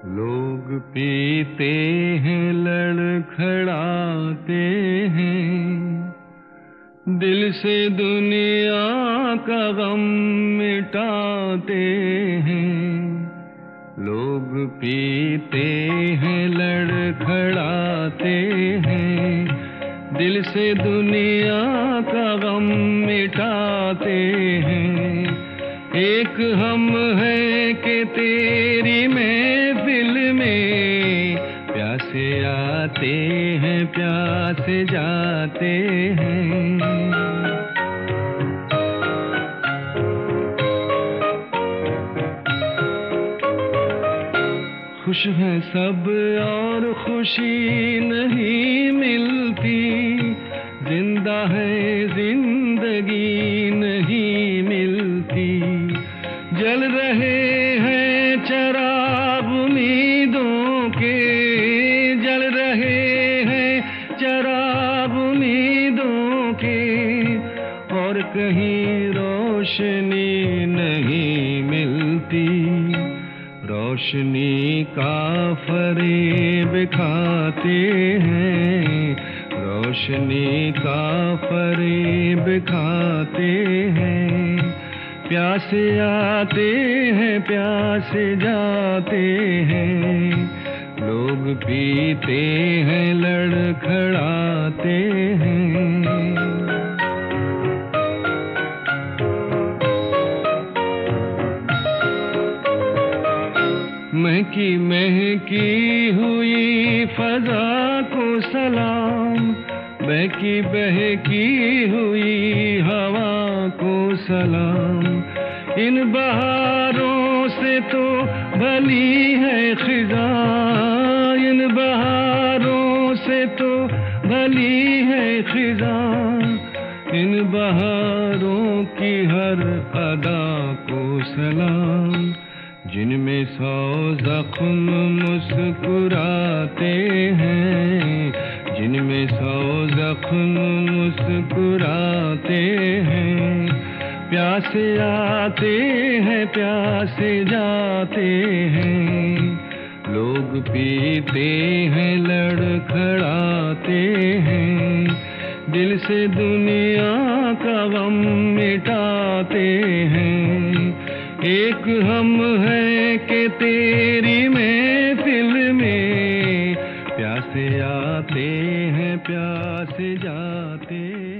लोग पीते हैं, लड़खड़ाते हैं, दिल से दुनिया का गम मिटाते हैं। लोग पीते हैं, लड़खड़ाते हैं, दिल से दुनिया का गम मिटाते हैं। एक हम हैं कि तेरी महफिल में प्यासे आते हैं, प्यासे जाते हैं। खुश हैं सब और खुशी नहीं मिलती, जिंदा है जिंदगी नहीं मिलती। जल रहे हैं चराग उम्मीदों के, जल रहे हैं चराग उम्मीदों के, और कहीं रोशनी नहीं मिलती। रोशनी का फरेब खाते हैं, रोशनी का फरेब खाते हैं। प्यासे आते हैं, प्यासे जाते हैं। लोग पीते हैं, लड़खड़ाते हैं। महकी महकी हुई फजा को सलाम, बहकी बहकी हुई हवा को सलाम। इन बहारों से तो भली है खिज़ा, इन बहारों से तो भली है खिज़ा। इन बहारों की हर अदा को सलाम, जिनमें 100 ज़ख्म मुस्कुराते हैं, जिनमें 100 ज़ख्म मुस्कुराते हैं। प्यासे आते हैं, प्यासे जाते हैं। लोग पीते हैं, लड़खड़ाते हैं, दिल से दुनिया का गम मिटाते हैं। एक हम हैं कि तेरी महफिल में प्यासे आते हैं, प्यासे जाते हैं।